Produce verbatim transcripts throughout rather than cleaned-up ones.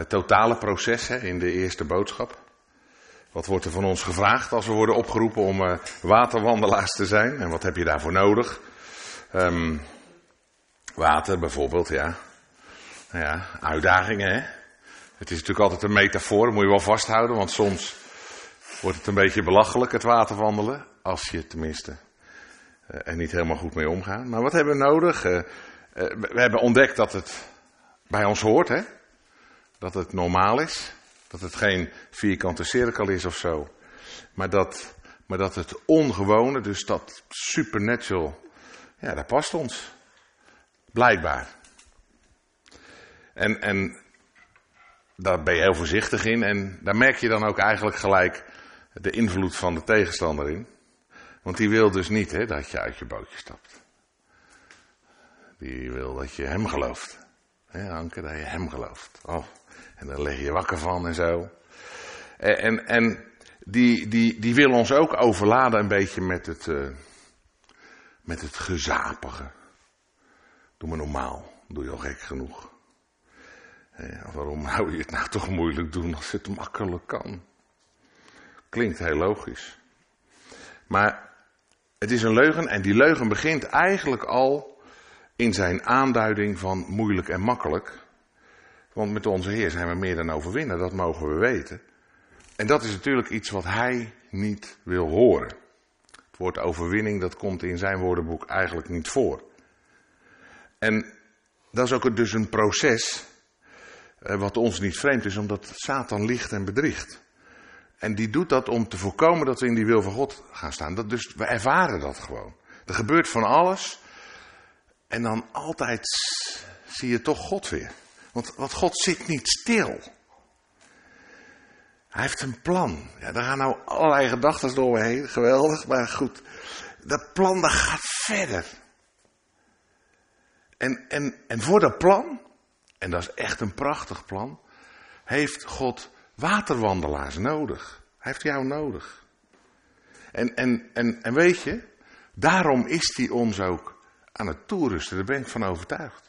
het totale proces hè, in de eerste boodschap. Wat wordt er van ons gevraagd als we worden opgeroepen om uh, waterwandelaars te zijn? En wat heb je daarvoor nodig? Um, water bijvoorbeeld, ja. Nou ja, uitdagingen, hè. Het is natuurlijk altijd een metafoor, dat moet je wel vasthouden, want soms wordt het een beetje belachelijk, het waterwandelen. Als je tenminste uh, er niet helemaal goed mee omgaat. Maar wat hebben we nodig? Uh, uh, we hebben ontdekt dat het bij ons hoort, hè. Dat het normaal is. Dat het geen vierkante cirkel is of zo. Maar dat, maar dat het ongewone, dus dat supernatural, ja, dat past ons. Blijkbaar. En, en daar ben je heel voorzichtig in. En daar merk je dan ook eigenlijk gelijk de invloed van de tegenstander in. Want die wil dus niet hè, dat je uit je bootje stapt. Die wil dat je hem gelooft. Hè, Anke, dat je hem gelooft. Oh. En daar lig je wakker van en zo. En, en, en die, die, die wil ons ook overladen een beetje met het, uh, met het gezapige. Doe maar normaal, doe je al gek genoeg. Ja, waarom zou je het nou toch moeilijk doen als het makkelijk kan? Klinkt heel logisch. Maar het is een leugen en die leugen begint eigenlijk al in zijn aanduiding van moeilijk en makkelijk. Want met onze Heer zijn we meer dan overwinnen, dat mogen we weten. En dat is natuurlijk iets wat Hij niet wil horen. Het woord overwinning, dat komt in zijn woordenboek eigenlijk niet voor. En dat is ook dus een proces eh, wat ons niet vreemd is, omdat Satan liegt en bedriegt. En die doet dat om te voorkomen dat we in die wil van God gaan staan. Dat dus, we ervaren dat gewoon. Er gebeurt van alles en dan altijd zie je toch God weer. Want, want God zit niet stil. Hij heeft een plan. Ja, daar gaan nou allerlei gedachten door me heen. Geweldig, maar goed. Dat plan dat gaat verder. En, en, en voor dat plan, en dat is echt een prachtig plan, heeft God waterwandelaars nodig. Hij heeft jou nodig. En, en, en, en weet je, daarom is hij ons ook aan het toerusten. Daar ben ik van overtuigd.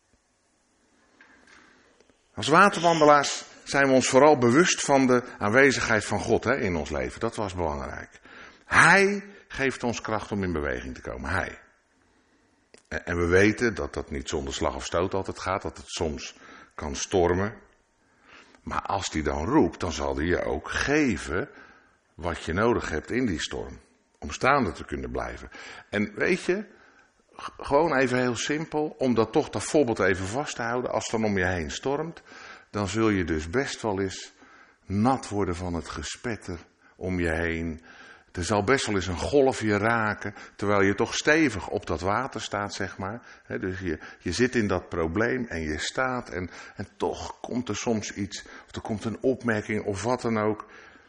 Als waterwandelaars zijn we ons vooral bewust van de aanwezigheid van God hè, in ons leven. Dat was belangrijk. Hij geeft ons kracht om in beweging te komen. Hij. En, en we weten dat dat niet zonder slag of stoot altijd gaat. Dat het soms kan stormen. Maar als hij dan roept, dan zal hij je ook geven wat je nodig hebt in die storm. Om staande te kunnen blijven. En weet je, g- gewoon even heel simpel, om dat toch dat voorbeeld even vast te houden. Als het dan om je heen stormt, dan zul je dus best wel eens nat worden van het gespetter om je heen. Er zal best wel eens een golf je raken, terwijl je toch stevig op dat water staat, zeg maar. He, dus je, je zit in dat probleem en je staat en, en toch komt er soms iets, of er komt een opmerking of wat dan ook.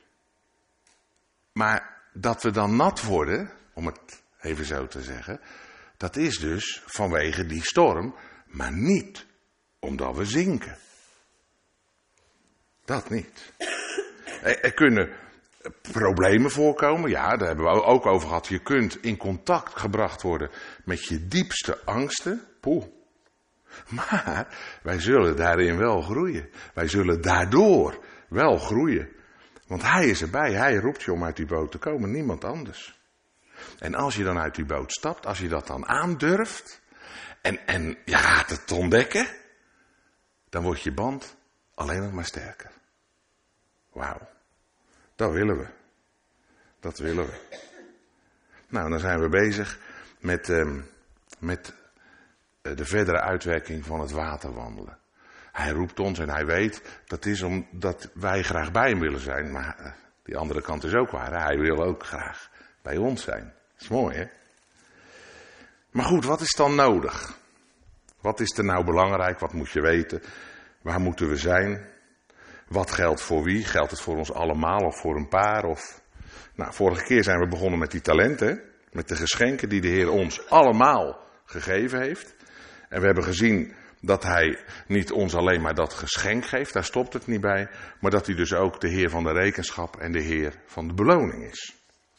Maar dat we dan nat worden, om het even zo te zeggen, dat is dus vanwege die storm, maar niet omdat we zinken. Dat niet. Er, er kunnen problemen voorkomen, ja, daar hebben we ook over gehad. Je kunt in contact gebracht worden met je diepste angsten. Poeh. Maar wij zullen daarin wel groeien. Wij zullen daardoor wel groeien. Want hij is erbij, hij roept je om uit die boot te komen, niemand anders. En als je dan uit die boot stapt, als je dat dan aandurft en, en je gaat het ontdekken, dan wordt je band alleen nog maar sterker. Wauw. Dat willen we. Dat willen we. Nou, dan zijn we bezig met, um, met uh, de verdere uitwerking van het waterwandelen. Hij roept ons en hij weet, dat is omdat wij graag bij hem willen zijn. Maar uh, die andere kant is ook waar. Hè? Hij wil ook graag bij ons zijn. Dat is mooi, hè? Maar goed, wat is dan nodig? Wat is er nou belangrijk? Wat moet je weten? Waar moeten we zijn? Wat geldt voor wie? Geldt het voor ons allemaal of voor een paar? Of... Nou, vorige keer zijn we begonnen met die talenten. Met de geschenken die de Heer ons allemaal gegeven heeft. En we hebben gezien dat hij niet ons alleen maar dat geschenk geeft. Daar stopt het niet bij. Maar dat hij dus ook de Heer van de rekenschap en de Heer van de beloning is.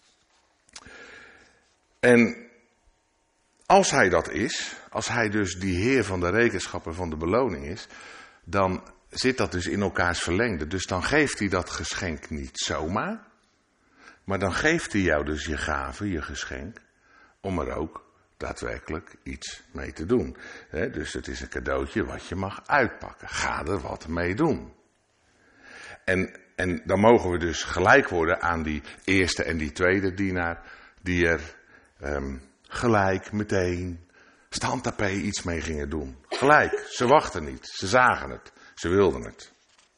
En als hij dat is, als hij dus die Heer van de rekenschap en van de beloning is, dan zit dat dus in elkaars verlengde. Dus dan geeft hij dat geschenk niet zomaar. Maar dan geeft hij jou dus je gave, je geschenk, om er ook daadwerkelijk iets mee te doen. He, dus het is een cadeautje wat je mag uitpakken. Ga er wat mee doen. En, en dan mogen we dus gelijk worden aan die eerste en die tweede dienaar, die er um, gelijk meteen standtapé iets mee gingen doen. Gelijk, ze wachten niet, ze zagen het, ze wilden het.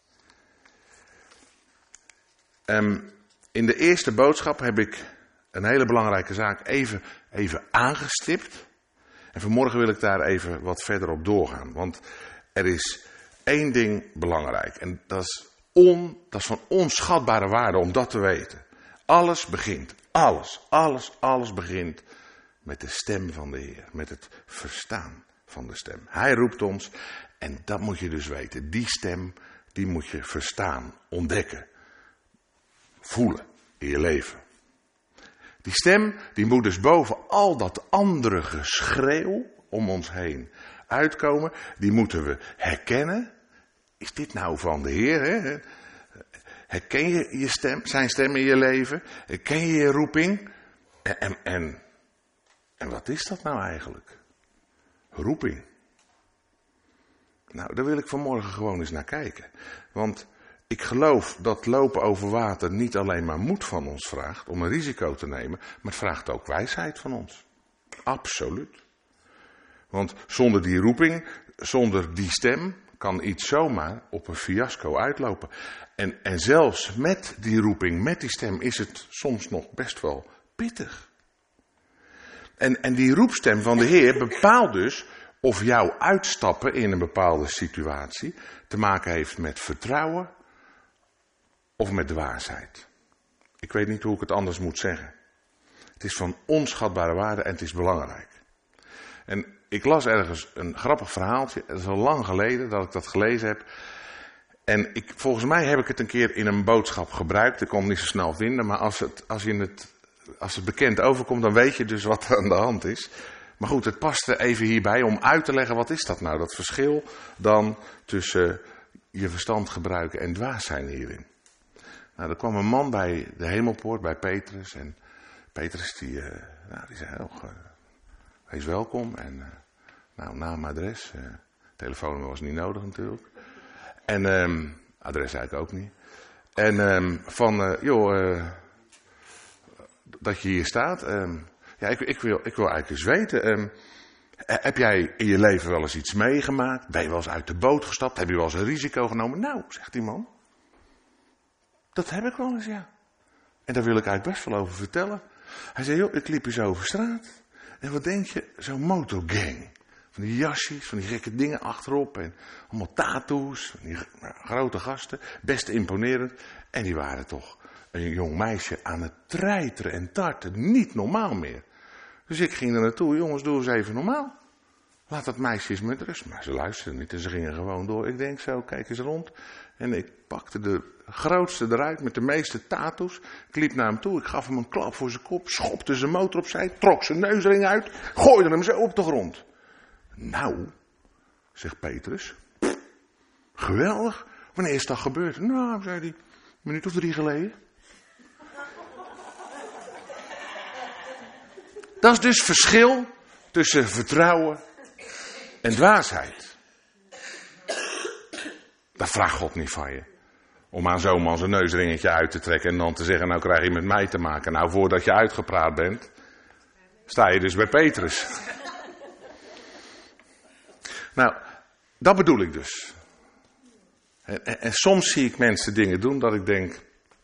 Um, in de eerste boodschap heb ik een hele belangrijke zaak even, even aangestipt. En vanmorgen wil ik daar even wat verder op doorgaan. Want er is één ding belangrijk. En dat is, on, dat is van onschatbare waarde om dat te weten. Alles begint, alles, alles, alles begint met de stem van de Heer. Met het verstaan van de stem. Hij roept ons en dat moet je dus weten. Die stem, die moet je verstaan, ontdekken, voelen in je leven. Die stem, die moet dus boven al dat andere geschreeuw om ons heen uitkomen. Die moeten we herkennen. Is dit nou van de Heer? Hè? Herken je, je stem, zijn stem in je leven? Herken je je roeping? En, en, en, en wat is dat nou eigenlijk? Roeping. Nou, daar wil ik vanmorgen gewoon eens naar kijken. Want ik geloof dat lopen over water niet alleen maar moed van ons vraagt om een risico te nemen, maar het vraagt ook wijsheid van ons. Absoluut. Want zonder die roeping, zonder die stem, kan iets zomaar op een fiasco uitlopen. En, en zelfs met die roeping, met die stem, is het soms nog best wel pittig. En, en die roepstem van de Heer bepaalt dus of jouw uitstappen in een bepaalde situatie te maken heeft met vertrouwen of met dwaasheid. Ik weet niet hoe ik het anders moet zeggen. Het is van onschatbare waarde en het is belangrijk. En ik las ergens een grappig verhaaltje. Het is al lang geleden dat ik dat gelezen heb. En ik, volgens mij heb ik het een keer in een boodschap gebruikt. Ik kon het niet zo snel vinden. Maar als het, als je het, als het bekend overkomt, dan weet je dus wat er aan de hand is. Maar goed, het past er even hierbij om uit te leggen. Wat is dat nou? Dat verschil dan tussen je verstand gebruiken en dwaas zijn hierin. Nou, er kwam een man bij de hemelpoort, bij Petrus. En Petrus die, uh, nou, die zei, oh, uh, wees welkom. En uh, nou, naam, adres. Uh, telefoonnummer was niet nodig natuurlijk. En um, adres eigenlijk ook niet. En um, van, uh, joh, uh, dat je hier staat. Um, ja, ik, ik, wil, ik wil eigenlijk eens weten. Um, heb jij in je leven wel eens iets meegemaakt? Ben je wel eens uit de boot gestapt? Heb je wel eens een risico genomen? Nou, zegt die man. Dat heb ik wel eens, ja. En daar wil ik eigenlijk best wel over vertellen. Hij zei, joh, ik liep eens over straat. En wat denk je? Zo'n motorgang. Van die jasjes, van die gekke dingen achterop. En allemaal tattoos. Van die nou, grote gasten. Best imponerend. En die waren toch een jong meisje aan het treiteren en tarten. Niet normaal meer. Dus ik ging er naartoe. Jongens, doe eens even normaal. Laat dat meisje eens met rust. Maar ze luisterden niet en ze gingen gewoon door. Ik denk zo, kijk eens rond. En ik pakte de grootste eruit met de meeste tattoos. Ik liep naar hem toe, ik gaf hem een klap voor zijn kop. Schopte zijn motor opzij, trok zijn neusring uit. Gooide hem zo op de grond. Nou, zegt Petrus. Pff, geweldig. Wanneer is dat gebeurd? Nou, zei hij, een minuut of drie geleden. Dat is dus verschil tussen vertrouwen en dwaasheid. Dat vraagt God niet van je. Om aan zo'n man zijn neusringetje uit te trekken en dan te zeggen, nou krijg je met mij te maken. Nou, voordat je uitgepraat bent, sta je dus bij Petrus. Nou, dat bedoel ik dus. En, en, en soms zie ik mensen dingen doen dat ik denk,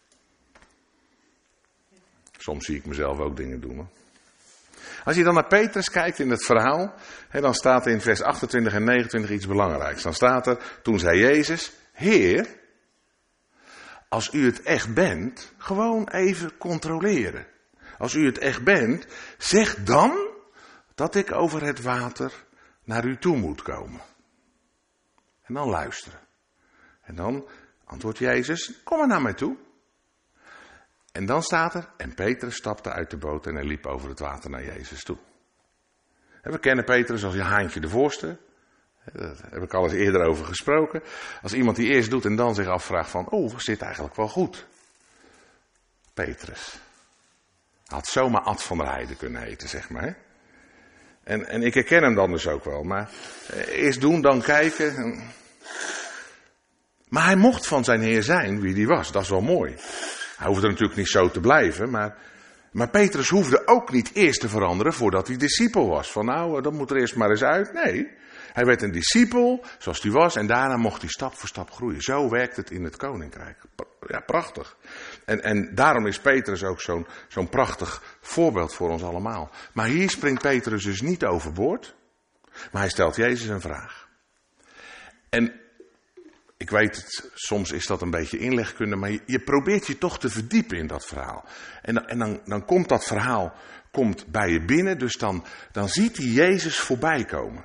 soms zie ik mezelf ook dingen doen. Hoor. Als je dan naar Petrus kijkt in het verhaal, hè, dan staat er in vers achtentwintig en negenentwintig iets belangrijks. Dan staat er, toen zei Jezus, Heer, als u het echt bent, gewoon even controleren. Als u het echt bent, zeg dan dat ik over het water naar u toe moet komen. En dan luisteren. En dan antwoordt Jezus, kom maar naar mij toe. En dan staat er, en Petrus stapte uit de boot en hij liep over het water naar Jezus toe. En we kennen Petrus als je haantje de voorste. Daar heb ik al eens eerder over gesproken. Als iemand die eerst doet en dan zich afvraagt van, oh, was dit eigenlijk wel goed? Petrus. Had zomaar Ad van der Heijden kunnen heten, zeg maar. Hè? En, en ik herken hem dan dus ook wel. Maar eerst doen, dan kijken. Maar hij mocht van zijn Heer zijn wie hij was. Dat is wel mooi. Hij hoefde natuurlijk niet zo te blijven. Maar, maar Petrus hoefde ook niet eerst te veranderen voordat hij discipel was. Van nou, dat moet er eerst maar eens uit. Nee, hij werd een discipel zoals hij was. En daarna mocht hij stap voor stap groeien. Zo werkt het in het koninkrijk. Ja, prachtig. En, en daarom is Petrus ook zo'n, zo'n prachtig voorbeeld voor ons allemaal. Maar hier springt Petrus dus niet overboord. Maar hij stelt Jezus een vraag. En ik weet het, soms is dat een beetje inlegkunde, maar je, je probeert je toch te verdiepen in dat verhaal. En, en dan, dan komt dat verhaal komt bij je binnen, dus dan, dan ziet hij Jezus voorbij komen.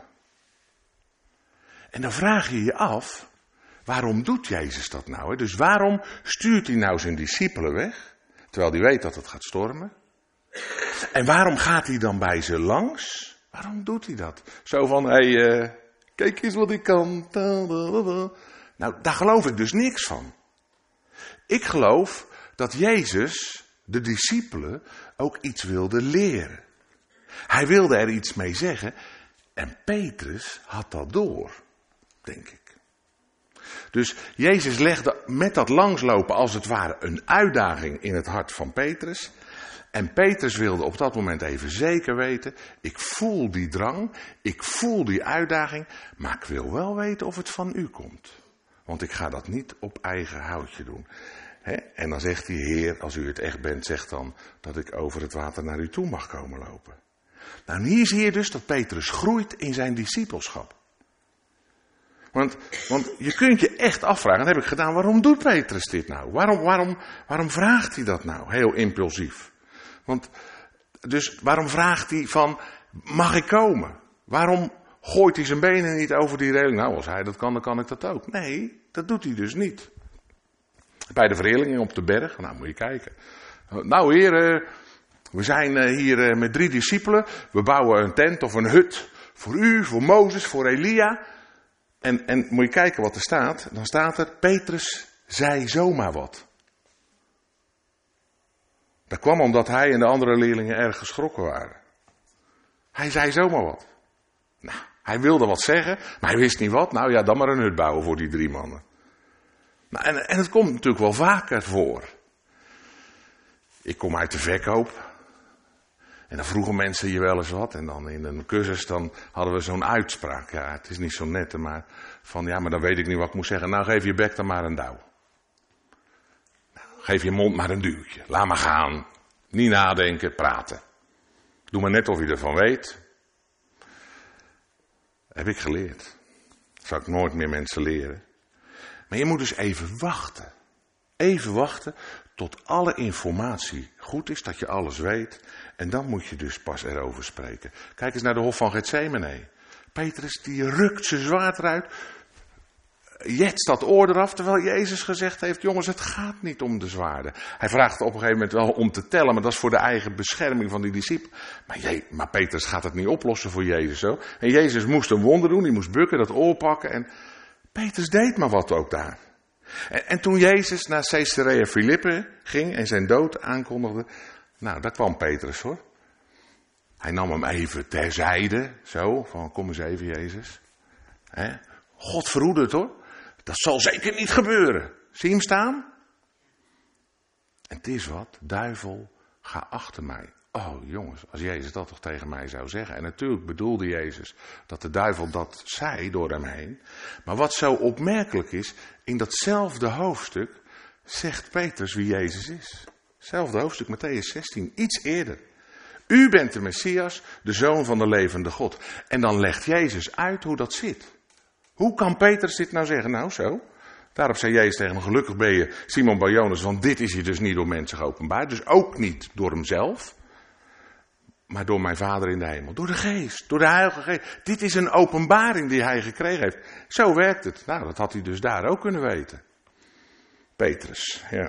En dan vraag je je af, waarom doet Jezus dat nou? Hè? Dus waarom stuurt hij nou zijn discipelen weg, terwijl hij weet dat het gaat stormen? En waarom gaat hij dan bij ze langs? Waarom doet hij dat? Zo van, hé, hey, uh, kijk eens wat ik kan. Nou, daar geloof ik dus niks van. Ik geloof dat Jezus de discipelen ook iets wilde leren. Hij wilde er iets mee zeggen en Petrus had dat door, denk ik. Dus Jezus legde met dat langslopen als het ware een uitdaging in het hart van Petrus. En Petrus wilde op dat moment even zeker weten, ik voel die drang, ik voel die uitdaging, maar ik wil wel weten of het van u komt. Want ik ga dat niet op eigen houtje doen. He? En dan zegt hij, Heer, als u het echt bent, zeg dan dat ik over het water naar u toe mag komen lopen. Nou, hier zie je dus dat Petrus groeit in zijn discipelschap. Want, want je kunt je echt afvragen, en dat heb ik gedaan, waarom doet Petrus dit nou? Waarom, waarom, waarom vraagt hij dat nou, heel impulsief? Want, dus waarom vraagt hij van, mag ik komen? Waarom gooit hij zijn benen niet over die reling? Nou, als hij dat kan, dan kan ik dat ook. Nee, dat doet hij dus niet. Bij de verheerlijking op de berg, nou moet je kijken. Nou heren, we zijn hier met drie discipelen. We bouwen een tent of een hut voor u, voor Mozes, voor Elia. En, en moet je kijken wat er staat. Dan staat er, Petrus zei zomaar wat. Dat kwam omdat hij en de andere leerlingen erg geschrokken waren. Hij zei zomaar wat. Nou, hij wilde wat zeggen, maar hij wist niet wat. Nou ja, dan maar een hut bouwen voor die drie mannen. Nou, en, en het komt natuurlijk wel vaker voor. Ik kom uit de verkoop. En dan vroegen mensen je wel eens wat. En dan in een cursus dan hadden we zo'n uitspraak. Ja, het is niet zo net, maar van ja, maar dan weet ik niet wat ik moet zeggen. Nou, geef je bek dan maar een douw. Nou, geef je mond maar een duwtje. Laat maar gaan. Niet nadenken, praten. Doe maar net of je ervan weet. Heb ik geleerd. Dat zou ik nooit meer mensen leren. Maar je moet dus even wachten. Even wachten tot alle informatie goed is, dat je alles weet. En dan moet je dus pas erover spreken. Kijk eens naar de hof van Getsemane. Petrus die rukt zijn zwaard eruit. Jetst dat oor eraf, terwijl Jezus gezegd heeft, jongens, het gaat niet om de zwaarden. Hij vraagt op een gegeven moment wel om te tellen, maar dat is voor de eigen bescherming van die discipelen. Maar, je, maar Petrus gaat het niet oplossen voor Jezus zo. En Jezus moest een wonder doen, die moest bukken, dat oor pakken. En Petrus deed maar wat ook daar. En, en toen Jezus naar Caesarea Philippi ging en zijn dood aankondigde, nou, daar kwam Petrus hoor. Hij nam hem even terzijde, zo, van kom eens even Jezus. He? God verhoede het hoor. Dat zal zeker niet gebeuren. Zie je hem staan? En het is wat, duivel, ga achter mij. Oh jongens, als Jezus dat toch tegen mij zou zeggen. En natuurlijk bedoelde Jezus dat de duivel dat zei door hem heen. Maar wat zo opmerkelijk is, in datzelfde hoofdstuk zegt Petrus wie Jezus is. Hetzelfde hoofdstuk, Mattheüs zestien, iets eerder. U bent de Messias, de Zoon van de levende God. En dan legt Jezus uit hoe dat zit. Hoe kan Petrus dit nou zeggen? Nou zo. Daarop zei Jezus tegen hem, gelukkig ben je Simon Bar-Jonas, want dit is je dus niet door mensen geopenbaard. Dus ook niet door hemzelf, maar door mijn Vader in de hemel. Door de Geest, door de Heilige Geest. Dit is een openbaring die hij gekregen heeft. Zo werkt het. Nou, dat had hij dus daar ook kunnen weten. Petrus, ja.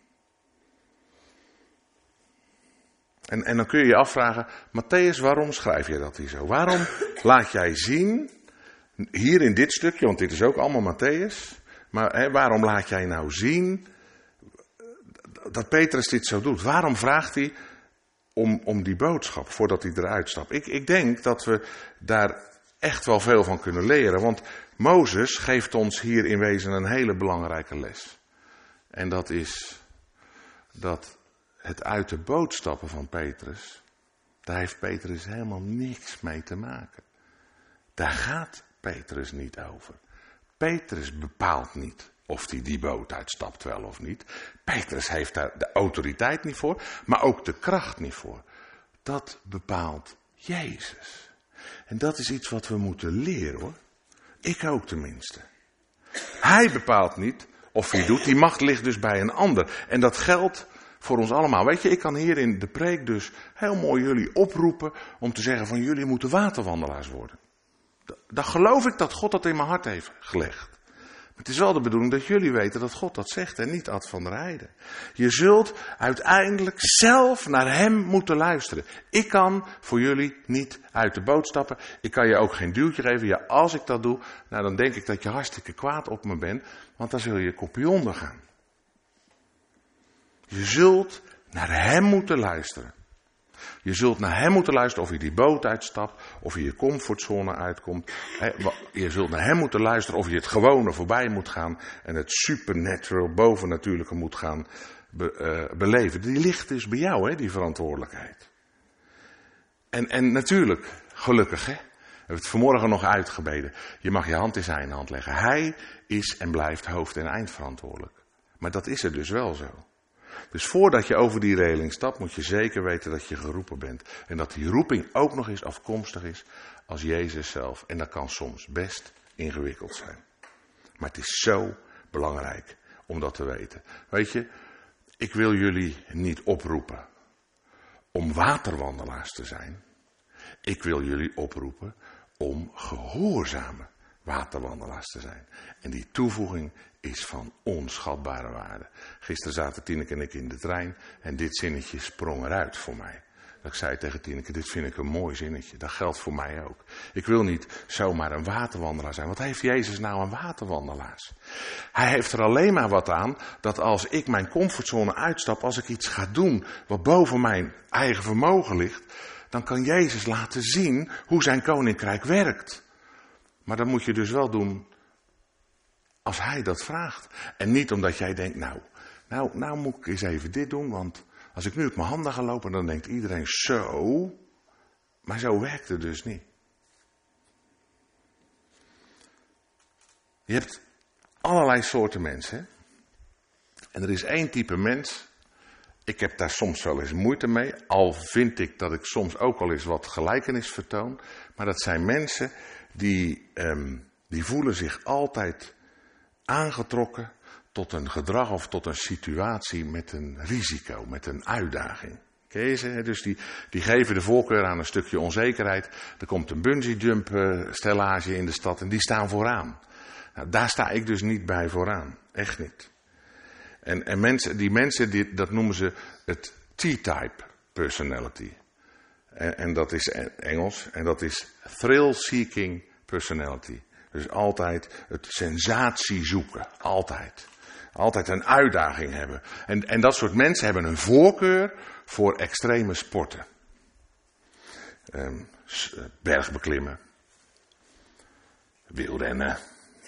En, en dan kun je je afvragen, Matthäus, waarom schrijf je dat hier zo? Waarom laat jij zien hier in dit stukje, want dit is ook allemaal Mattheüs. Maar hè, waarom laat jij nou zien dat Petrus dit zo doet? Waarom vraagt hij om, om die boodschap voordat hij eruit stapt? Ik, ik denk dat we daar echt wel veel van kunnen leren. Want Mozes geeft ons hier in wezen een hele belangrijke les. En dat is dat het uit de boot stappen van Petrus, daar heeft Petrus helemaal niks mee te maken. Daar gaat Petrus niet over. Petrus bepaalt niet of hij die boot uitstapt wel of niet. Petrus heeft daar de autoriteit niet voor, maar ook de kracht niet voor. Dat bepaalt Jezus. En dat is iets wat we moeten leren, hoor. Ik ook tenminste. Hij bepaalt niet of hij doet. Die macht ligt dus bij een ander. En dat geldt voor ons allemaal. Weet je, ik kan hier in de preek dus heel mooi jullie oproepen om te zeggen van jullie moeten waterwandelaars worden. Dan geloof ik dat God dat in mijn hart heeft gelegd. Maar het is wel de bedoeling dat jullie weten dat God dat zegt en niet Ad van der Heijden. Je zult uiteindelijk zelf naar hem moeten luisteren. Ik kan voor jullie niet uit de boot stappen. Ik kan je ook geen duwtje geven. Ja, als ik dat doe, nou dan denk ik dat je hartstikke kwaad op me bent. Want dan zul je kopje onder gaan. Je zult naar hem moeten luisteren. Je zult naar hem moeten luisteren of je die boot uitstapt, of je je comfortzone uitkomt. Je zult naar hem moeten luisteren of je het gewone voorbij moet gaan en het supernatural, bovennatuurlijke moet gaan be, uh, beleven. Die ligt dus bij jou, hè, die verantwoordelijkheid. En, en natuurlijk, gelukkig, hè. We hebben het vanmorgen nog uitgebeden. Je mag je hand in zijn hand leggen. Hij is en blijft hoofd- en eindverantwoordelijk. Maar dat is er dus wel zo. Dus voordat je over die regeling stapt, moet je zeker weten dat je geroepen bent. En dat die roeping ook nog eens afkomstig is als Jezus zelf. En dat kan soms best ingewikkeld zijn. Maar het is zo belangrijk om dat te weten. Weet je, ik wil jullie niet oproepen om waterwandelaars te zijn. Ik wil jullie oproepen om gehoorzame waterwandelaars te zijn. En die toevoeging is van onschatbare waarde. Gisteren zaten Tineke en ik in de trein en dit zinnetje sprong eruit voor mij. Dat ik zei tegen Tineke, dit vind ik een mooi zinnetje. Dat geldt voor mij ook. Ik wil niet zomaar een waterwandelaar zijn. Wat heeft Jezus nou aan waterwandelaars? Hij heeft er alleen maar wat aan dat als ik mijn comfortzone uitstap, als ik iets ga doen wat boven mijn eigen vermogen ligt, dan kan Jezus laten zien hoe zijn koninkrijk werkt. Maar dat moet je dus wel doen als hij dat vraagt. En niet omdat jij denkt, nou, nou, nou moet ik eens even dit doen, want als ik nu op mijn handen ga lopen, dan denkt iedereen zo. Maar zo werkt het dus niet. Je hebt allerlei soorten mensen. Hè? En er is één type mens. Ik heb daar soms wel eens moeite mee. Al vind ik dat ik soms ook al eens wat gelijkenis vertoon. Maar dat zijn mensen die, um, die voelen zich altijd aangetrokken tot een gedrag of tot een situatie met een risico, met een uitdaging. Ken je ze? Dus die, die geven de voorkeur aan een stukje onzekerheid. Er komt een bungee jump uh, stellage in de stad en die staan vooraan. Nou, daar sta ik dus niet bij vooraan. Echt niet. En, en mensen, die mensen, die, dat noemen ze het T-type personality. En, en dat is Engels. En dat is thrill-seeking personality. Dus altijd het sensatie zoeken. Altijd. Altijd een uitdaging hebben. En, en dat soort mensen hebben een voorkeur voor extreme sporten. Um, bergbeklimmen. Wielrennen.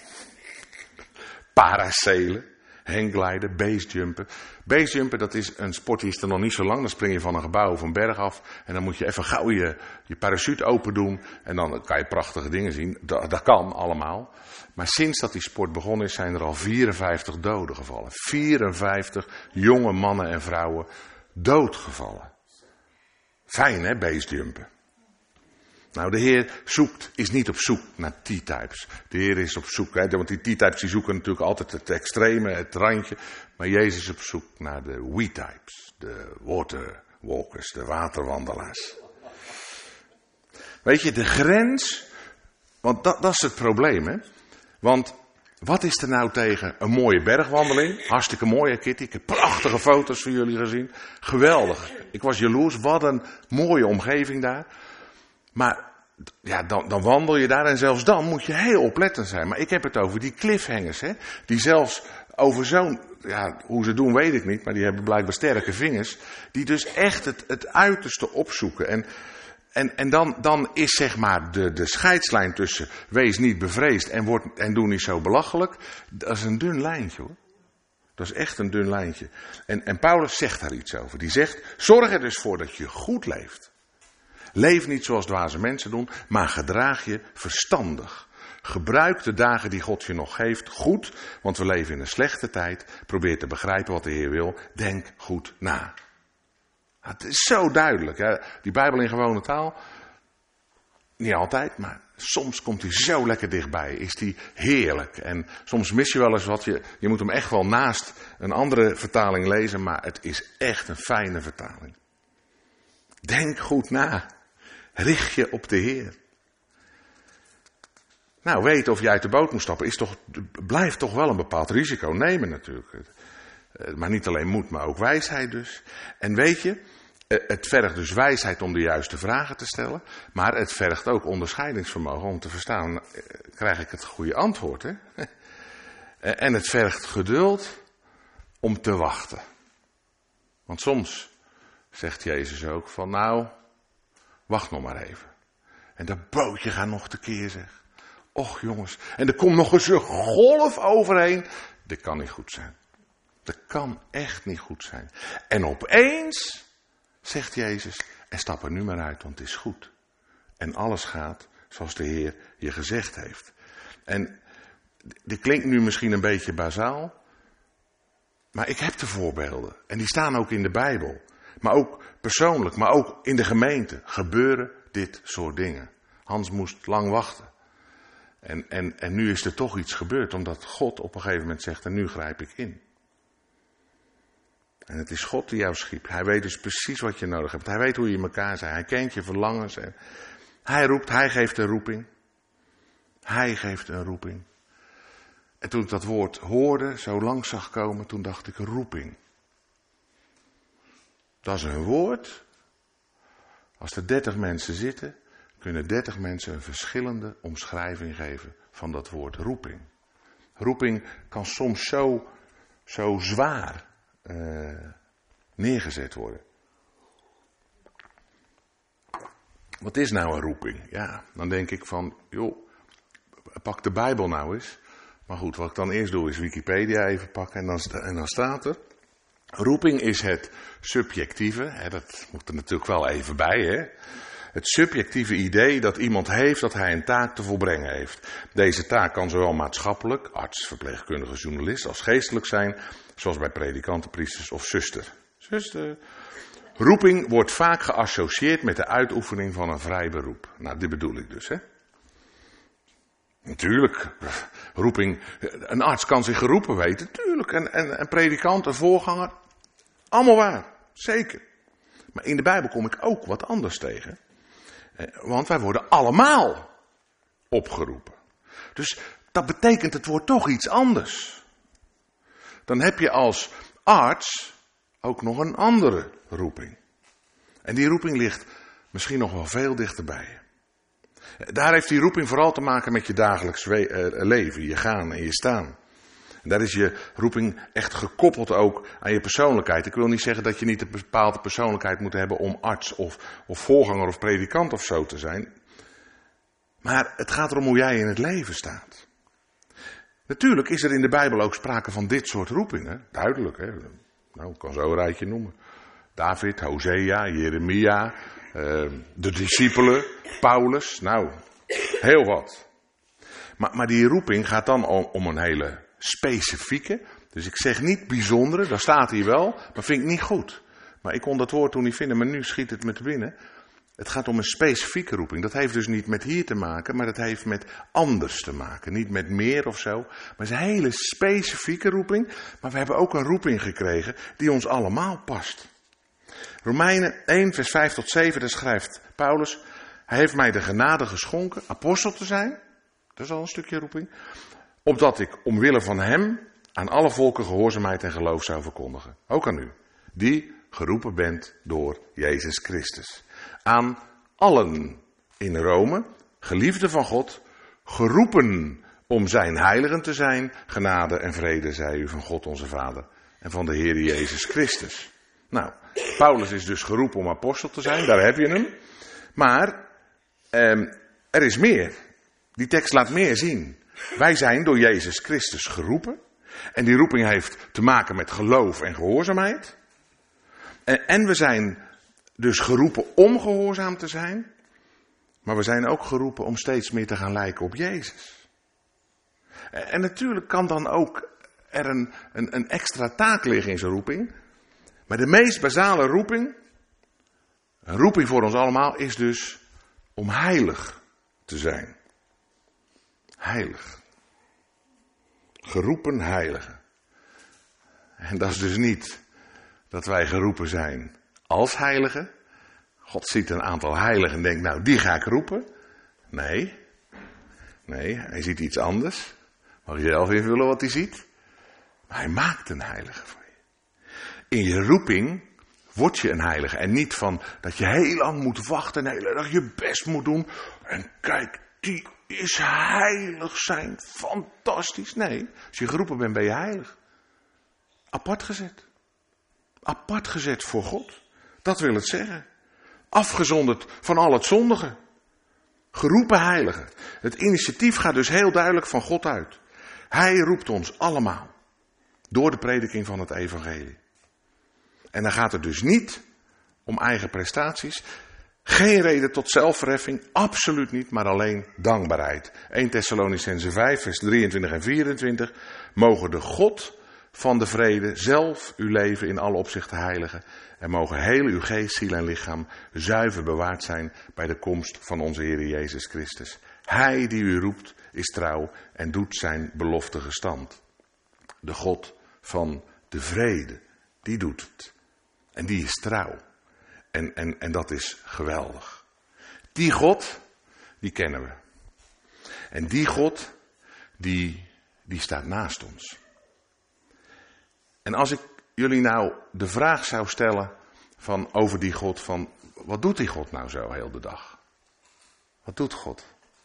Paracelen. Hanglijden, basejumpen. Basejumpen, dat is een sport die is er nog niet zo lang. Dan spring je van een gebouw of een berg af. En dan moet je even gauw je, je parachute open doen. En dan kan je prachtige dingen zien. Dat, dat kan allemaal. Maar sinds dat die sport begonnen is, zijn er al vierenvijftig doden gevallen. vierenvijftig jonge mannen en vrouwen doodgevallen. Fijn, hè, basejumpen. Nou, de Heer zoekt, is niet op zoek naar T-types. De Heer is op zoek, hè, want die T-types die zoeken natuurlijk altijd het extreme, het randje. Maar Jezus is op zoek naar de we-types, de waterwalkers, de waterwandelaars. Weet je, de grens, want dat, dat is het probleem, hè. Want wat is er nou tegen een mooie bergwandeling? Hartstikke mooi, hè, Kitty? Ik heb prachtige foto's van jullie gezien. Geweldig. Ik was jaloers, wat een mooie omgeving daar. Maar ja, dan, dan wandel je daar en zelfs dan moet je heel oplettend zijn. Maar ik heb het over die cliffhangers, hè, die zelfs over zo'n, ja, hoe ze doen weet ik niet, maar die hebben blijkbaar sterke vingers, die dus echt het, het uiterste opzoeken. En, en, en dan, dan is zeg maar de, de scheidslijn tussen wees niet bevreesd en, word, en doe niet zo belachelijk, dat is een dun lijntje hoor. Dat is echt een dun lijntje. En, en Paulus zegt daar iets over. Die zegt, zorg er dus voor dat je goed leeft. Leef niet zoals dwaze mensen doen, maar gedraag je verstandig. Gebruik de dagen die God je nog geeft goed, want we leven in een slechte tijd. Probeer te begrijpen wat de Heer wil. Denk goed na. Het is zo duidelijk. Hè? Die Bijbel in gewone taal, niet altijd, maar soms komt hij zo lekker dichtbij. Is die heerlijk. En soms mis je wel eens wat. Je, je moet hem echt wel naast een andere vertaling lezen, maar het is echt een fijne vertaling. Denk goed na. Richt je op de Heer. Nou, weten of je uit de boot moet stappen, is toch, blijft toch wel een bepaald risico nemen natuurlijk. Maar niet alleen moed, maar ook wijsheid dus. En weet je, het vergt dus wijsheid om de juiste vragen te stellen. Maar het vergt ook onderscheidingsvermogen om te verstaan, krijg ik het goede antwoord. Hè? En het vergt geduld om te wachten. Want soms zegt Jezus ook van nou, wacht nog maar even. En dat bootje gaat nog tekeer zeg. Och jongens, en er komt nog eens een golf overheen. Dit kan niet goed zijn. Dat kan echt niet goed zijn. En opeens zegt Jezus, en stap er nu maar uit, want het is goed. En alles gaat zoals de Heer je gezegd heeft. En dit klinkt nu misschien een beetje bazaal, maar ik heb de voorbeelden. En die staan ook in de Bijbel. Maar ook persoonlijk, maar ook in de gemeente gebeuren dit soort dingen. Hans moest lang wachten. En, en, en nu is er toch iets gebeurd, omdat God op een gegeven moment zegt, en nu grijp ik in. En het is God die jou schiep. Hij weet dus precies wat je nodig hebt. Hij weet hoe je in elkaar bent. Hij kent je verlangens. En hij roept, hij geeft een roeping. Hij geeft een roeping. En toen ik dat woord hoorde, zo langs zag komen, toen dacht ik, roeping. Dat is een woord. Als er dertig mensen zitten, kunnen dertig mensen een verschillende omschrijving geven van dat woord roeping. Roeping kan soms zo, zo zwaar uh, neergezet worden. Wat is nou een roeping? Ja, dan denk ik van, joh, pak de Bijbel nou eens. Maar goed, wat ik dan eerst doe is Wikipedia even pakken en dan, en dan staat er. Roeping is het subjectieve, hè, dat moet er natuurlijk wel even bij, hè. Het subjectieve idee dat iemand heeft dat hij een taak te volbrengen heeft. Deze taak kan zowel maatschappelijk, arts, verpleegkundige, journalist, als geestelijk zijn, zoals bij predikanten, priesters of zuster. Zuster. Roeping wordt vaak geassocieerd met de uitoefening van een vrij beroep. Nou, dit bedoel ik dus, hè. Natuurlijk, roeping, een arts kan zich geroepen weten, tuurlijk, en, en een predikant, een voorganger, allemaal waar, zeker. Maar in de Bijbel kom ik ook wat anders tegen. Want wij worden allemaal opgeroepen. Dus dat betekent het wordt toch iets anders. Dan heb je als arts ook nog een andere roeping. En die roeping ligt misschien nog wel veel dichterbij je. Daar heeft die roeping vooral te maken met je dagelijks leven, je gaan en je staan. En daar is je roeping echt gekoppeld ook aan je persoonlijkheid. Ik wil niet zeggen dat je niet een bepaalde persoonlijkheid moet hebben om arts of, of voorganger of predikant of zo te zijn. Maar het gaat erom hoe jij in het leven staat. Natuurlijk is er in de Bijbel ook sprake van dit soort roepingen. Duidelijk, hè. Nou, ik kan zo een rijtje noemen. David, Hosea, Jeremia, uh, de discipelen, Paulus. Nou, heel wat. Maar, maar die roeping gaat dan om, om een hele specifieke. Dus ik zeg niet bijzondere, daar staat hier wel, maar vind ik niet goed. Maar ik kon dat woord toen niet vinden, maar nu schiet het me te binnen. Het gaat om een specifieke roeping. Dat heeft dus niet met hier te maken, maar dat heeft met anders te maken. Niet met meer of zo, maar het is een hele specifieke roeping. Maar we hebben ook een roeping gekregen die ons allemaal past. Romeinen één, vers vijf tot zeven, daar schrijft Paulus: Hij heeft mij de genade geschonken apostel te zijn. Dat is al een stukje roeping. Opdat ik omwille van hem aan alle volken gehoorzaamheid en geloof zou verkondigen. Ook aan u, die geroepen bent door Jezus Christus. Aan allen in Rome, geliefde van God, geroepen om zijn heiligen te zijn. Genade en vrede zij u van God onze Vader en van de Heer Jezus Christus. Nou, Paulus is dus geroepen om apostel te zijn, daar heb je hem. Maar eh, er is meer. Die tekst laat meer zien. Wij zijn door Jezus Christus geroepen. En die roeping heeft te maken met geloof en gehoorzaamheid. En, en we zijn dus geroepen om gehoorzaam te zijn. Maar we zijn ook geroepen om steeds meer te gaan lijken op Jezus. En, en natuurlijk kan dan ook er een, een, een extra taak liggen in zijn roeping. Maar de meest basale roeping, een roeping voor ons allemaal, is dus om heilig te zijn. Heilig. Geroepen heiligen. En dat is dus niet dat wij geroepen zijn als heiligen. God ziet een aantal heiligen en denkt, nou die ga ik roepen. Nee. Nee, hij ziet iets anders. Mag je zelf invullen wat hij ziet. Maar hij maakt een heilige voor je. In je roeping word je een heilige. En niet van dat je heel lang moet wachten en de hele dag je best moet doen. En kijk, die is heilig zijn. Fantastisch. Nee, als je geroepen bent ben je heilig. Apart gezet. Apart gezet voor God. Dat wil het zeggen. Afgezonderd van al het zondige. Geroepen heiligen. Het initiatief gaat dus heel duidelijk van God uit. Hij roept ons allemaal. Door de prediking van het evangelie. En dan gaat het dus niet om eigen prestaties. Geen reden tot zelfverheffing, absoluut niet, maar alleen dankbaarheid. Eerste Thessalonicenzen vijf, vers drieëntwintig en vierentwintig. Mogen de God van de vrede zelf uw leven in alle opzichten heiligen. En mogen heel uw geest, ziel en lichaam zuiver bewaard zijn bij de komst van onze Heer Jezus Christus. Hij die u roept is trouw en doet zijn belofte gestand. De God van de vrede, die doet het. En die is trouw. En, en, en dat is geweldig. Die God, die kennen we. En die God, die, die staat naast ons. En als ik jullie nou de vraag zou stellen van over die God, van wat doet die God nou zo heel de dag? Wat doet God?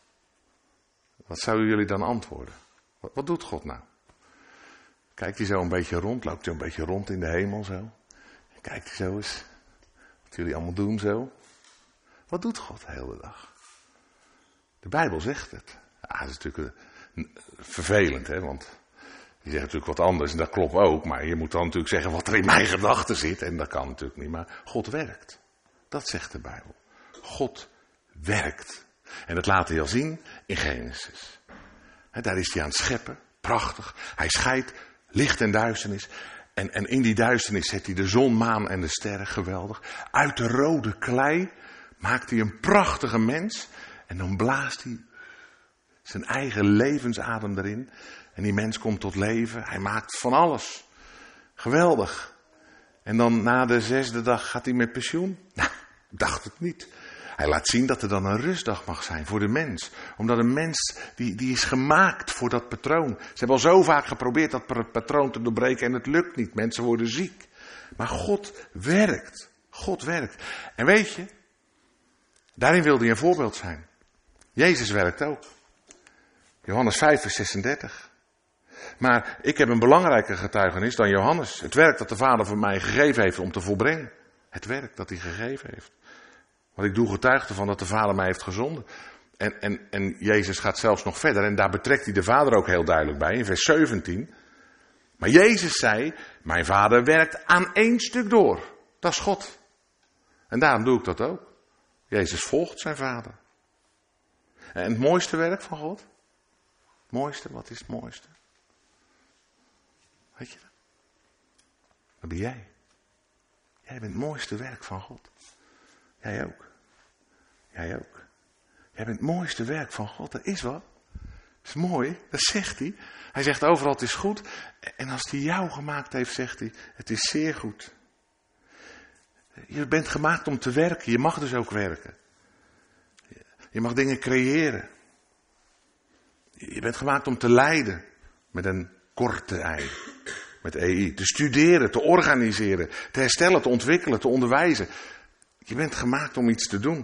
Wat zouden jullie dan antwoorden? Wat, wat doet God nou? Kijkt hij zo een beetje rond, loopt hij een beetje rond in de hemel zo? Kijkt hij zo eens, wat jullie allemaal doen zo? Wat doet God de hele dag? De Bijbel zegt het. Ja, dat is natuurlijk een, vervelend, hè, want die zegt natuurlijk wat anders en dat klopt ook. Maar je moet dan natuurlijk zeggen wat er in mijn gedachten zit en dat kan natuurlijk niet. Maar God werkt. Dat zegt de Bijbel. God werkt. En dat laat hij al zien in Genesis. He, daar is hij aan het scheppen. Prachtig. Hij scheidt licht en duisternis. En, en in die duisternis zet hij de zon, maan en de sterren. Geweldig. Uit de rode klei maakt hij een prachtige mens. En dan blaast hij zijn eigen levensadem erin. En die mens komt tot leven. Hij maakt van alles. Geweldig. En dan na de zesde dag gaat hij met pensioen? Nou, ik dacht het niet. Hij laat zien dat er dan een rustdag mag zijn voor de mens. Omdat een mens, die, die is gemaakt voor dat patroon. Ze hebben al zo vaak geprobeerd dat patroon te doorbreken en het lukt niet. Mensen worden ziek. Maar God werkt. God werkt. En weet je, daarin wilde hij een voorbeeld zijn. Jezus werkt ook. Johannes vijf, vers zesendertig. Maar ik heb een belangrijker getuigenis dan Johannes. Het werk dat de Vader voor mij gegeven heeft om te volbrengen. Het werk dat hij gegeven heeft. Want ik doe getuige ervan dat de Vader mij heeft gezonden. En, en, en Jezus gaat zelfs nog verder. En daar betrekt hij de Vader ook heel duidelijk bij. In vers zeventien. Maar Jezus zei, mijn Vader werkt aan één stuk door. Dat is God. En daarom doe ik dat ook. Jezus volgt zijn Vader. En het mooiste werk van God? Het mooiste, wat is het mooiste? Weet je dat? Dat ben jij. Jij bent het mooiste werk van God. Jij ook. Jij ook. Jij bent het mooiste werk van God. Dat is wat. Dat is mooi. Dat zegt hij. Hij zegt overal het is goed. En als hij jou gemaakt heeft, zegt hij, het is zeer goed. Je bent gemaakt om te werken. Je mag dus ook werken. Je mag dingen creëren. Je bent gemaakt om te leiden. Met een korte ei. Met E I. Te studeren, te organiseren. Te herstellen, te ontwikkelen, te onderwijzen. Je bent gemaakt om iets te doen.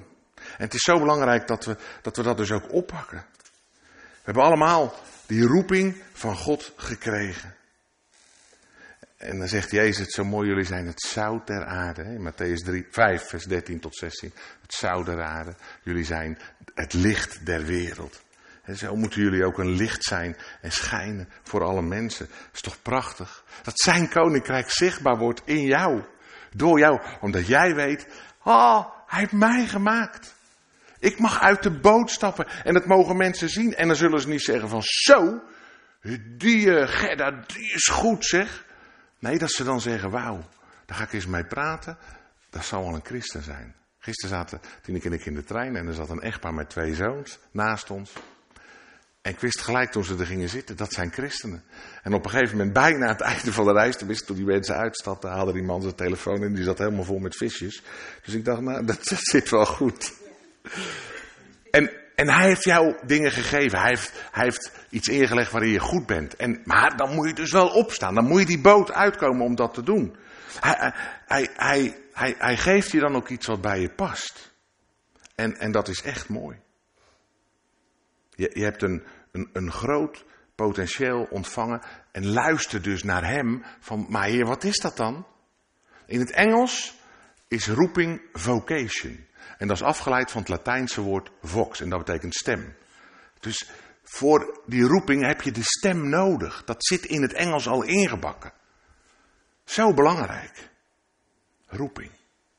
En het is zo belangrijk dat we, dat we dat dus ook oppakken. We hebben allemaal die roeping van God gekregen. En dan zegt Jezus het zo mooi, jullie zijn het zout der aarde. In Matthäus drie, vijf, vers dertien tot zestien. Het zout der aarde. Jullie zijn het licht der wereld. En zo moeten jullie ook een licht zijn en schijnen voor alle mensen. Dat is toch prachtig? Dat zijn koninkrijk zichtbaar wordt in jou. Door jou. Omdat jij weet, oh, hij heeft mij gemaakt. Ik mag uit de boot stappen. En dat mogen mensen zien. En dan zullen ze niet zeggen van zo, die uh, Gerda, die is goed zeg. Nee, dat ze dan zeggen, wauw, daar ga ik eens mee praten. Dat zal wel een christen zijn. Gisteren zaten Tineke en ik in de trein en er zat een echtpaar met twee zoons naast ons. En ik wist gelijk toen ze er gingen zitten, dat zijn christenen. En op een gegeven moment, bijna aan het einde van de reis, tenminste toen die mensen uitstapten, haalde die man zijn telefoon in. Die zat helemaal vol met visjes. Dus ik dacht, nou, dat, dat zit wel goed. En, en hij heeft jou dingen gegeven. Hij heeft, hij heeft iets ingelegd waarin je goed bent. En, maar dan moet je dus wel opstaan. Dan moet je die boot uitkomen om dat te doen. Hij, hij, hij, hij, hij geeft je dan ook iets wat bij je past. En, en dat is echt mooi. Je, je hebt een, een, een groot potentieel ontvangen. En luister dus naar hem. Van, maar heer, wat is dat dan? In het Engels is roeping vocation. En dat is afgeleid van het Latijnse woord vox. En dat betekent stem. Dus voor die roeping heb je de stem nodig. Dat zit in het Engels al ingebakken. Zo belangrijk. Roeping.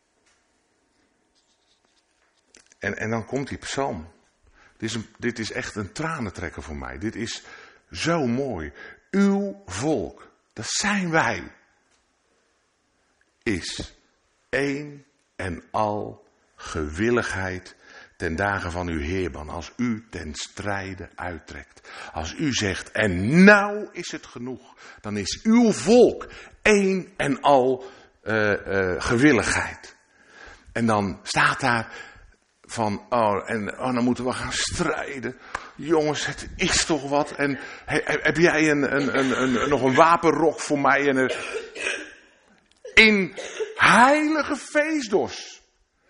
En, en dan komt die psalm. Dit is, een, dit is echt een tranentrekker voor mij. Dit is zo mooi. Uw volk, dat zijn wij, is één en al gewilligheid ten dagen van uw Heerban. Als u ten strijde uittrekt. Als u zegt, en nou is het genoeg. Dan is uw volk één en al uh, uh, gewilligheid. En dan staat daar van, oh, en oh, dan moeten we gaan strijden. Jongens, het is toch wat. En he, heb jij een, een, een, een, nog een wapenrok voor mij? En een, in heilige feestdos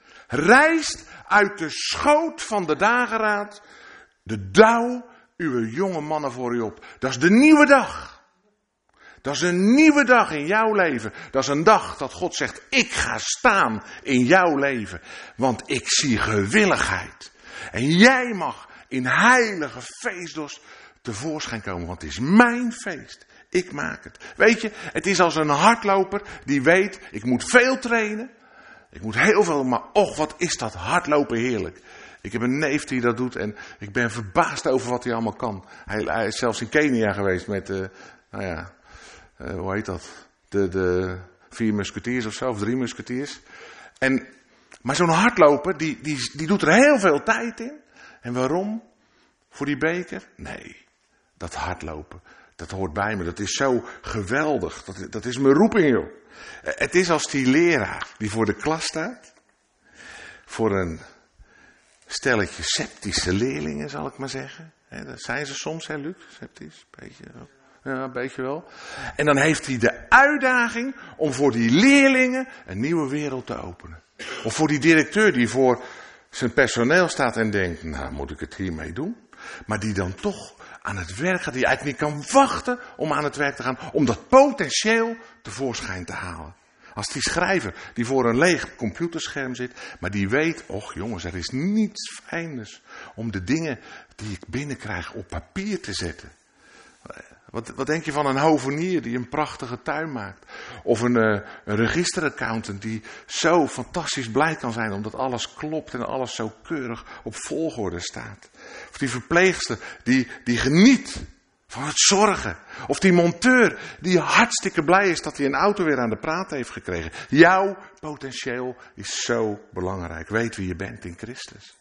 rijst uit de schoot van de dageraad de dauw uw jonge mannen voor u op. Dat is de nieuwe dag. Dat is een nieuwe dag in jouw leven. Dat is een dag dat God zegt, ik ga staan in jouw leven. Want ik zie gewilligheid. En jij mag in heilige feestdos tevoorschijn komen. Want het is mijn feest. Ik maak het. Weet je, het is als een hardloper die weet, ik moet veel trainen. Ik moet heel veel, maar och, wat is dat hardlopen heerlijk. Ik heb een neef die dat doet en ik ben verbaasd over wat hij allemaal kan. Hij, hij is zelfs in Kenia geweest met, uh, nou ja, uh, hoe heet dat? De, de vier musketiers of zo, of drie musketiers. En, maar zo'n hardloper, die, die, die doet er heel veel tijd in. En waarom? Voor die beker? Nee, dat hardlopen, dat hoort bij me. Dat is zo geweldig. Dat, dat is mijn roeping, joh. Het is als die leraar die voor de klas staat. Voor een stelletje sceptische leerlingen, zal ik maar zeggen. He, dat zijn ze soms, hè, Luc? Sceptisch, beetje, ja, een beetje wel. En dan heeft hij de uitdaging om voor die leerlingen een nieuwe wereld te openen. Of voor die directeur die voor zijn personeel staat en denkt, nou, moet ik het hiermee doen? Maar die dan toch aan het werk gaat, die eigenlijk niet kan wachten om aan het werk te gaan, om dat potentieel tevoorschijn te halen. Als die schrijver die voor een leeg computerscherm zit, maar die weet, och jongens, er is niets fijners om de dingen die ik binnenkrijg op papier te zetten. Wat, wat denk je van een hovenier die een prachtige tuin maakt? Of een, uh, een registeraccountant die zo fantastisch blij kan zijn omdat alles klopt en alles zo keurig op volgorde staat. Of die verpleegster die, die geniet van het zorgen. Of die monteur die hartstikke blij is dat hij een auto weer aan de praat heeft gekregen. Jouw potentieel is zo belangrijk. Weet wie je bent in Christus.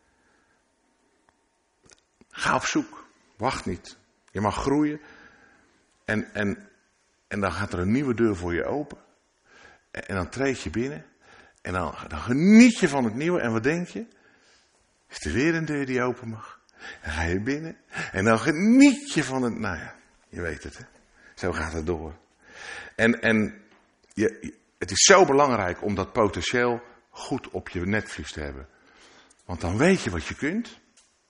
Ga op zoek. Wacht niet. Je mag groeien. En, en, en dan gaat er een nieuwe deur voor je open. En, en dan treed je binnen. En dan, dan geniet je van het nieuwe. En wat denk je? Is er weer een deur die open mag? Dan ga je binnen. En dan geniet je van het... Nou ja, je weet het, hè. Zo gaat het door. En, en je, het is zo belangrijk om dat potentieel goed op je netvlies te hebben. Want dan weet je wat je kunt.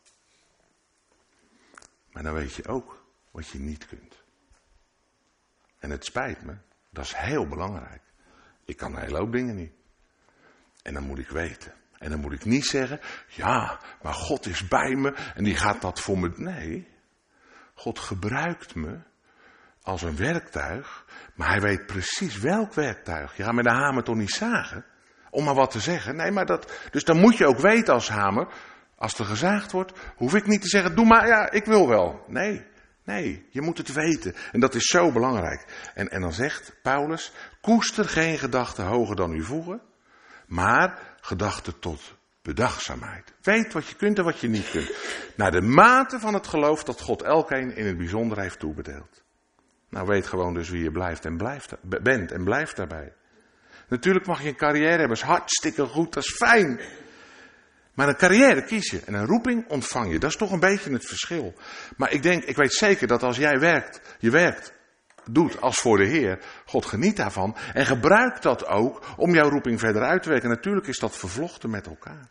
Maar dan weet je ook wat je niet kunt. En het spijt me, dat is heel belangrijk. Ik kan een hele hoop dingen niet. En dan moet ik weten. En dan moet ik niet zeggen, ja, maar God is bij me en die gaat dat voor me. Nee, God gebruikt me als een werktuig, maar hij weet precies welk werktuig. Je gaat met de hamer toch niet zagen, om maar wat te zeggen. Nee, maar dat, dus dan moet je ook weten als hamer, als er gezaagd wordt, hoef ik niet te zeggen, doe maar, ja, ik wil wel. Nee, nee, je moet het weten. En dat is zo belangrijk. En, en dan zegt Paulus, koester geen gedachten hoger dan u voegen, maar gedachten tot bedachtzaamheid. Weet wat je kunt en wat je niet kunt. Naar de mate van het geloof dat God elkeen in het bijzonder heeft toebedeeld. Nou, weet gewoon dus wie je blijft en blijft, bent en blijft daarbij. Natuurlijk mag je een carrière hebben, dat is hartstikke goed, dat is fijn. Maar een carrière kies je en een roeping ontvang je. Dat is toch een beetje het verschil. Maar ik denk, ik weet zeker dat als jij werkt, je werkt, doet als voor de Heer, God geniet daarvan en gebruikt dat ook om jouw roeping verder uit te werken. Natuurlijk is dat vervlochten met elkaar.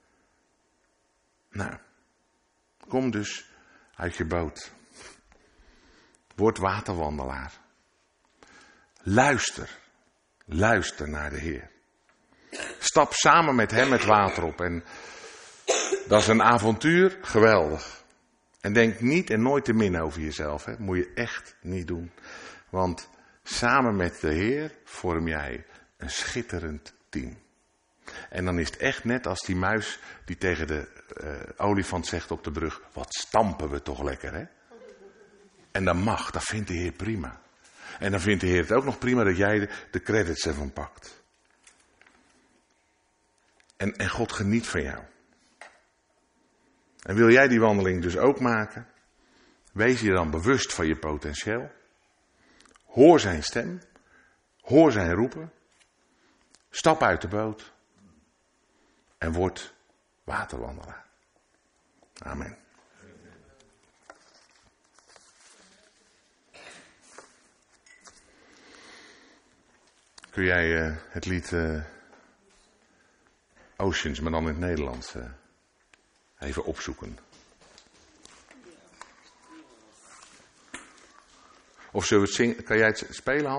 Nou, kom dus uit je boot. Word waterwandelaar. Luister, luister naar de Heer. Stap samen met hem het water op en dat is een avontuur, geweldig. En denk niet en nooit te min over jezelf, hè. Moet je echt niet doen. Want samen met de Heer vorm jij een schitterend team. En dan is het echt net als die muis die tegen de uh, olifant zegt op de brug, wat stampen we toch lekker, hè? En dat mag, dat vindt de Heer prima. En dan vindt de Heer het ook nog prima dat jij de, de credits ervan pakt. En, en God geniet van jou. En wil jij die wandeling dus ook maken? Wees je dan bewust van je potentieel. Hoor zijn stem. Hoor zijn roepen. Stap uit de boot. En word waterwandelaar. Amen. Kun jij uh, het lied uh, Oceans, maar dan in het Nederlands, uh, even opzoeken? Of zullen we het zingen? Kan jij het spelen, Hans?